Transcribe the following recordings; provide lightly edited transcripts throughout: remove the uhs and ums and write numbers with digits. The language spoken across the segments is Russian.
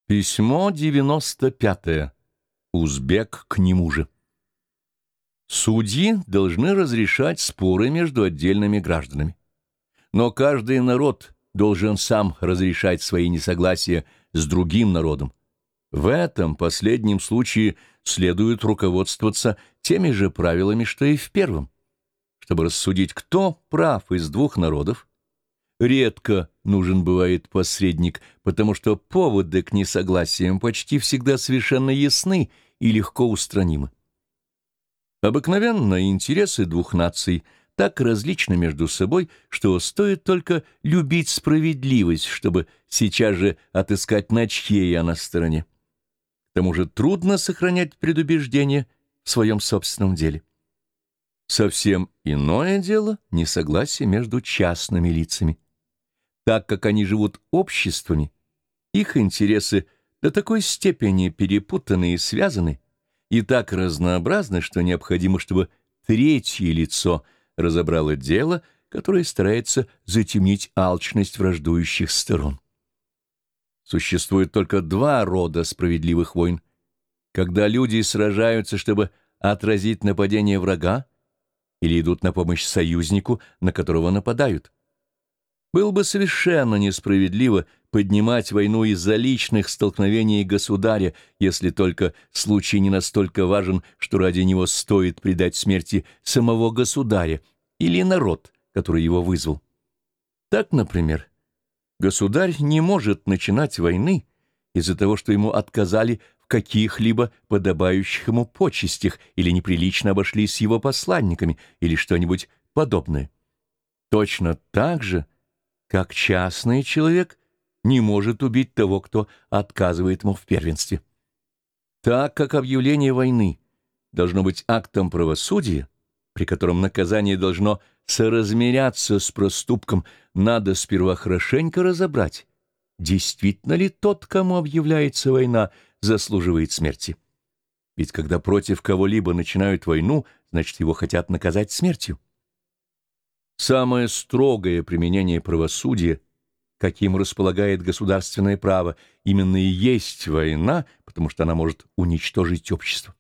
Письмо 95. Узбек к нему же. Судьи должны разрешать споры между отдельными гражданами. Но каждый народ должен сам разрешать свои несогласия с другим народом. В этом последнем случае следует руководствоваться теми же правилами, что и в первом. Чтобы рассудить, кто прав из двух народов, редко нужен бывает посредник, потому что поводы к несогласиям почти всегда совершенно ясны и легко устранимы. Обыкновенно интересы двух наций так различны между собой, что стоит только любить справедливость, чтобы сейчас же отыскать, на чьей она стороне. К тому же трудно сохранять предубеждение в своем собственном деле. Совсем иное дело — несогласие между частными лицами. Так как они живут обществами, их интересы до такой степени перепутаны и связаны, и так разнообразны, что необходимо, чтобы третье лицо разобрало дело, которое старается затемнить алчность враждующих сторон. Существует только два рода справедливых войн: когда люди сражаются, чтобы отразить нападение врага, или идут на помощь союзнику, на которого нападают. Было бы совершенно несправедливо поднимать войну из-за личных столкновений государя, если только случай не настолько важен, что ради него стоит предать смерти самого государя или народ, который его вызвал. Так, например, государь не может начинать войны из-за того, что ему отказали в каких-либо подобающих ему почестях или неприлично обошлись с его посланниками или что-нибудь подобное. Точно так же, как частный человек не может убить того, кто отказывает ему в первенстве. Так как объявление войны должно быть актом правосудия, при котором наказание должно соразмеряться с проступком, надо сперва хорошенько разобрать, действительно ли тот, кому объявляется война, заслуживает смерти. Ведь когда против кого-либо начинают войну, значит, его хотят наказать смертью. Самое строгое применение правосудия, каким располагает государственное право, именно и есть война, потому что она может уничтожить общество.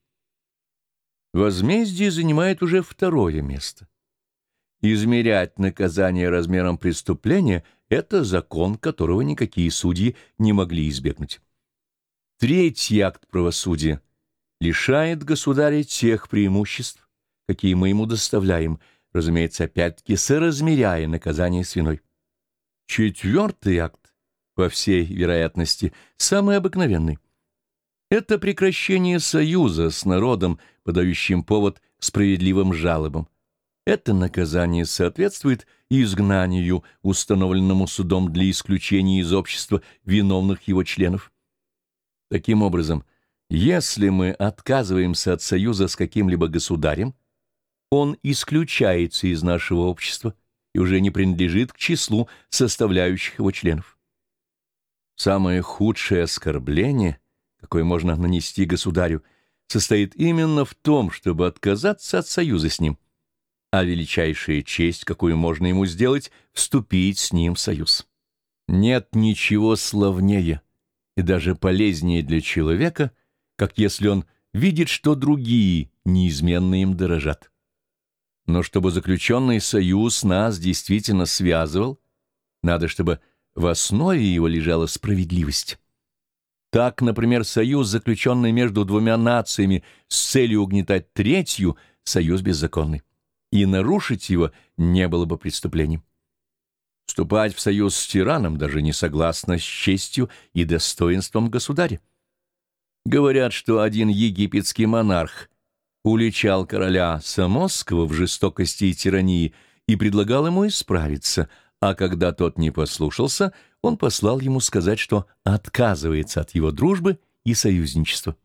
Возмездие занимает уже второе место. Измерять наказание размером преступления — это закон, которого никакие судьи не могли избегнуть. Третий акт правосудия лишает государя тех преимуществ, какие мы ему доставляем, разумеется, опять-таки соразмеряя наказание с виной. Четвертый акт, по всей вероятности, самый обыкновенный. Это прекращение союза с народом, подающим повод к справедливым жалобам. Это наказание соответствует изгнанию, установленному судом для исключения из общества виновных его членов. Таким образом, если мы отказываемся от союза с каким-либо государем, он исключается из нашего общества и уже не принадлежит к числу составляющих его членов. Самое худшее оскорбление, какое можно нанести государю, состоит именно в том, чтобы отказаться от союза с ним, а величайшая честь, какую можно ему сделать, вступить с ним в союз. Нет ничего славнее и даже полезнее для человека, как если он видит, что другие неизменно им дорожат. Но чтобы заключенный союз нас действительно связывал, надо, чтобы в основе его лежала справедливость. Так, например, союз, заключенный между двумя нациями с целью угнетать третью, союз беззаконный, и нарушить его не было бы преступлением. Вступать в союз с тираном даже не согласно с честью и достоинством государя. Говорят, что один египетский монарх уличал короля Самосского в жестокости и тирании и предлагал ему исправиться, а когда тот не послушался, он послал ему сказать, что отказывается от его дружбы и союзничества.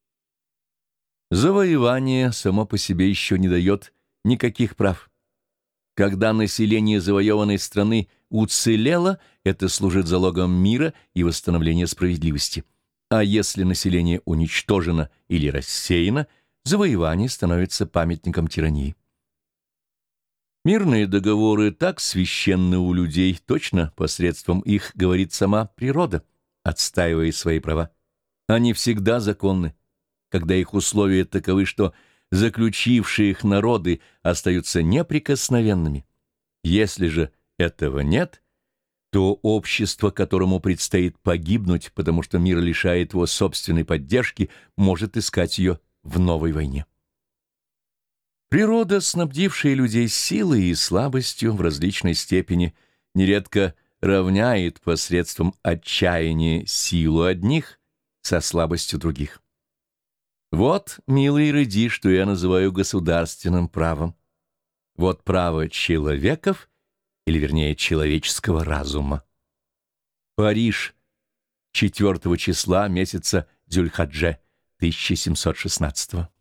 Завоевание само по себе еще не дает никаких прав. Когда население завоеванной страны уцелело, это служит залогом мира и восстановления справедливости. А если население уничтожено или рассеяно, завоевание становится памятником тирании. Мирные договоры так священны у людей, точно посредством их говорит сама природа, отстаивая свои права. Они всегда законны, когда их условия таковы, что заключившие их народы остаются неприкосновенными. Если же этого нет, то общество, которому предстоит погибнуть, потому что мир лишает его собственной поддержки, может искать ее в новой войне. Природа, снабдившая людей силой и слабостью в различной степени, нередко равняет посредством отчаяния силу одних со слабостью других. Вот, милый Рыди, что я называю государственным правом. Вот право человеков, или вернее человеческого разума. Париж, 4 числа месяца Дзюльхадже 1716.